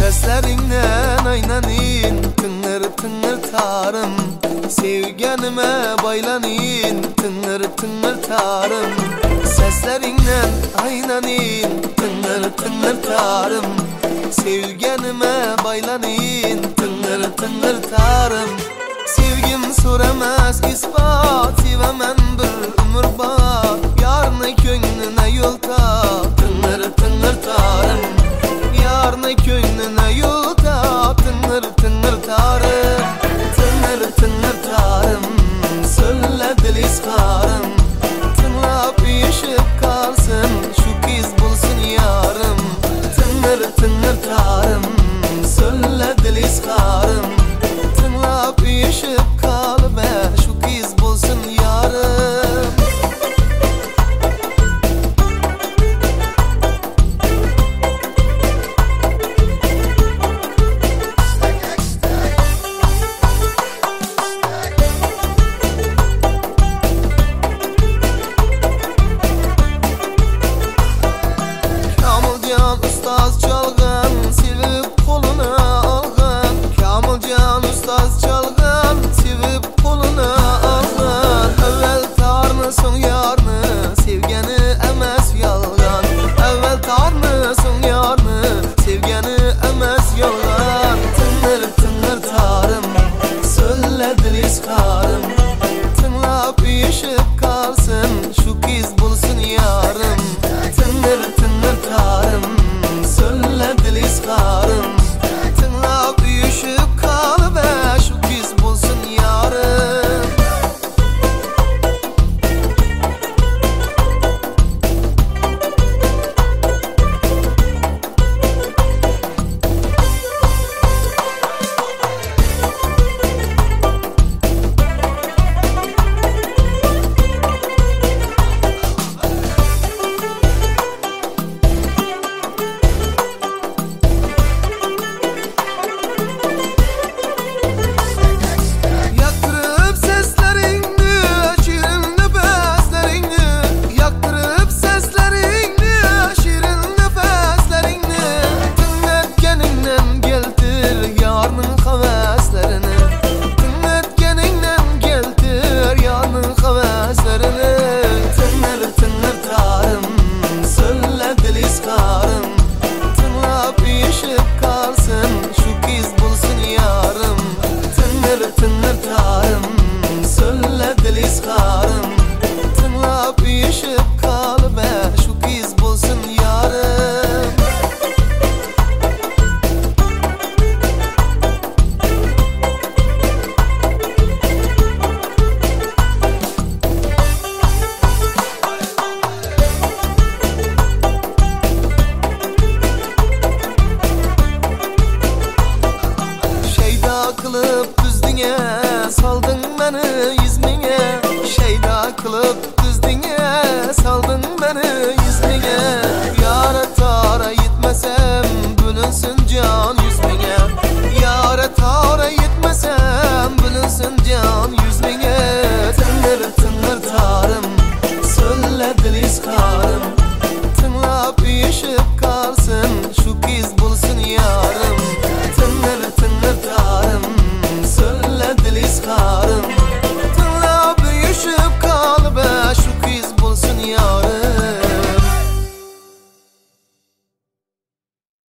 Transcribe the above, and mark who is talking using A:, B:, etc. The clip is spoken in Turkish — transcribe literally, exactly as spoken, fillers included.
A: Seslerinden aynanin tınır tınır tarım, sevgenime baylanin tınır tınır tarım. Seslerinden aynanin tınır tınır tarım, sevgenime baylanin tınır tınır tarım. Sevgim soramaz ispat, sevemem bir ömür bağ, yarını könlüne yol tap tınır tınır tarım. Yarını könlüne yol tap tınır tınır tarım. Tınır tınır tarım, söyle dil iskarım, tınlap yaşıp kalsın şu kez bulsun yarım. Tınır tınır tarım, söyle dil iskarım, tınlap yaşıp kal be şu kez bulsun yarım. Kamilcan ustaz çalgan, sevip koluna algan. Kamilcan ustaz çalgan, sevip koluna algan. Evvel tarını son yarını, sevgeni emes yalgan. Evvel tarını son yarını, sevgeni emes yalgan. Tınır tınır tarım, söyle dil iskarım, tınlap yaşıp kalsın şu kez bulsun yarım. Tınır tınır tarım, söyle dil iskarım, tınlap yaşıp kal be şu kez bulsun yarım. Tınır tınır tarım, söyle dil iskarım, tınlap yaşıp kalsın şu kez bulsun yarım. Tınır tınır tarım, söyle dil iskarım, tınlap yaşıp kal be şu kez bulsun yarım. Kılıp düzdüğe saldın beni yüzmeye, şeyda kılıp düzdüğe saldın beni